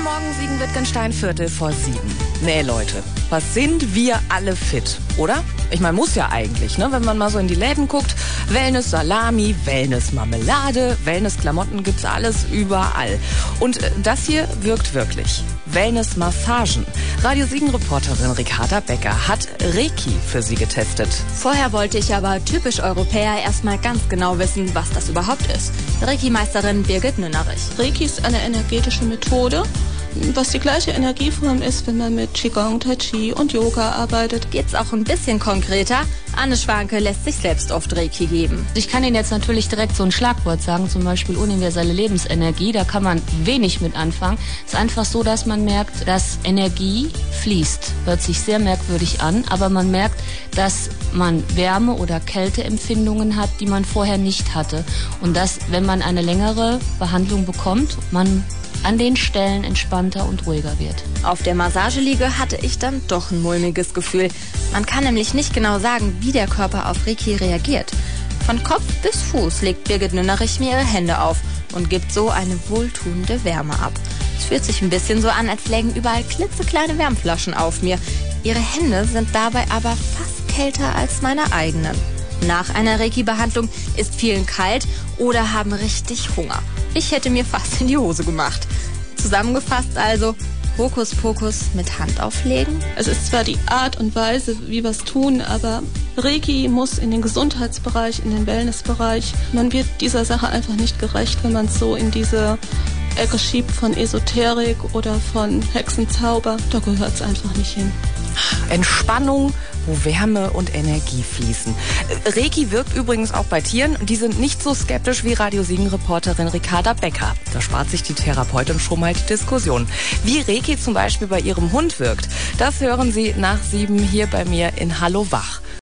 Morgen, Siegen-Wittgenstein, 6:45. Nee, Leute, was sind wir alle fit, oder? Ich meine, muss ja eigentlich, ne? Wenn man mal so in die Läden guckt. Wellness-Salami, Wellness-Marmelade, Wellness-Klamotten gibt's alles überall. Und das hier wirkt wirklich. Wellness-Massagen. Radio Siegen-Reporterin Ricarda Becker hat Reiki für Sie getestet. Vorher wollte ich aber typisch Europäer erstmal ganz genau wissen, was das überhaupt ist. Reiki-Meisterin Birgit Nünnerich. Reiki ist eine energetische Methode, was die gleiche Energieform ist, wenn man mit Qigong, Tai Chi und Yoga arbeitet. Geht's auch ein bisschen konkreter? Anne Schwanke lässt sich selbst oft Reiki geben. Ich kann Ihnen jetzt natürlich direkt so ein Schlagwort sagen, zum Beispiel universelle Lebensenergie, da kann man wenig mit anfangen. Es ist einfach so, dass man merkt, dass Energie fließt. Hört sich sehr merkwürdig an, aber man merkt, dass man Wärme- oder Kälteempfindungen hat, die man vorher nicht hatte. Und dass, wenn man eine längere Behandlung bekommt, man an den Stellen entspannter und ruhiger wird. Auf der Massageliege hatte ich dann doch ein mulmiges Gefühl. Man kann nämlich nicht genau sagen, wie der Körper auf Reiki reagiert. Von Kopf bis Fuß legt Birgit Nünnerich mir ihre Hände auf und gibt so eine wohltuende Wärme ab. Es fühlt sich ein bisschen so an, als lägen überall klitzekleine Wärmflaschen auf mir. Ihre Hände sind dabei aber fast kälter als meine eigenen. Nach einer Reiki-Behandlung ist vielen kalt oder haben richtig Hunger. Ich hätte mir fast in die Hose gemacht. Zusammengefasst also, Hokuspokus mit Hand auflegen? Es ist zwar die Art und Weise, wie wir es tun, aber Reiki muss in den Gesundheitsbereich, in den Wellnessbereich. Man wird dieser Sache einfach nicht gerecht, wenn man es so in diese Ecke schiebt von Esoterik oder von Hexenzauber. Da gehört es einfach nicht hin. Entspannung, wo Wärme und Energie fließen. Reiki wirkt übrigens auch bei Tieren. Die sind nicht so skeptisch wie Radio Siegen-Reporterin Ricarda Becker. Da spart sich die Therapeutin schon mal die Diskussion. Wie Reiki zum Beispiel bei ihrem Hund wirkt, das hören Sie nach 7 hier bei mir in Hallo Wach.